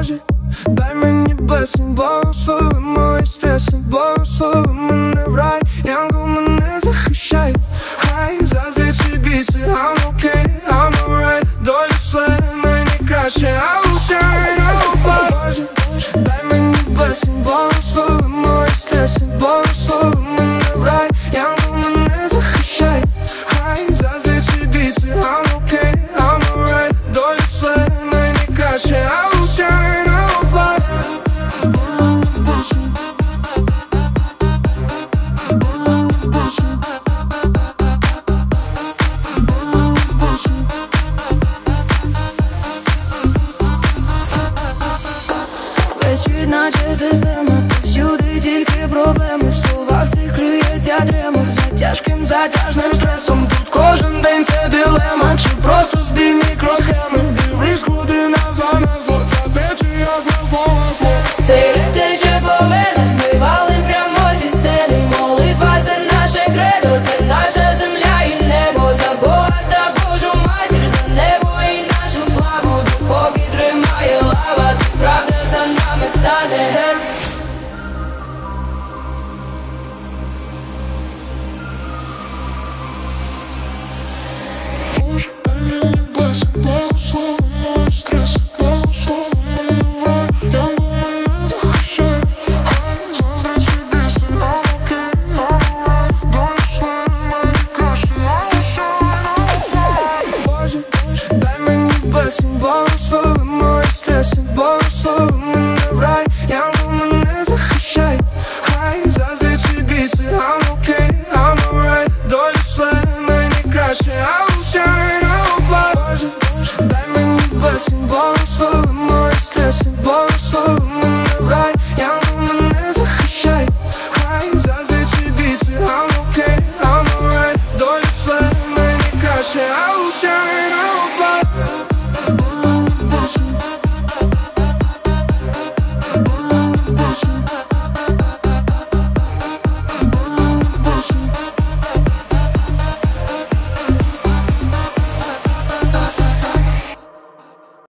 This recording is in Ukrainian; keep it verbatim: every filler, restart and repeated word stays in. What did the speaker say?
Боже, дай мені блесень, благослови мої стреси, благослови мене в рай, янгол мене захищай. Хай заздріться біси, I'm okay, I'm alright, долю шле мені краще, I will shine, I will fly. Боже, дай мені блесень, благослови мої стреси, благослови мене в рай, янгол мене захищай. Хай заздріться біси, I'm okay, I'm alright, долю шле мені краще, I will shine, I will fly. Весь світ наче система, повсюди тільки проблеми. В словах цих криється тремор, за тяжким затяжним стресом. Тут кожен день це дилема, чи просто збій мікросхеми. Дивись, куди нас занесло, ця течія знесло на зло. Цей ритм тече по венах, ми валим прямо зі сцени. Молитва — це наше кредо, це наша земля і небо. За Бога та Божу матір, за небо і нашу славу. Допоки тримає лава, то правда за нами стане. Боже, дай мені блесень, благослови мої стреси, благослови мене в рай, янгол мене захищай. Хай заздріться біси, I'm okay, I'm alright, долю шле мені краще, I will shine, I will fly. Боже, дай мені блесень, благослови мої стреси, благослови мене в рай, янгол мене захищай. Хай заздріться біси, I'm okay, I'm alright, долю шле мені краще, I will shine, I will fly. Боже, дай мені блесень, благослови мої стреси, благослови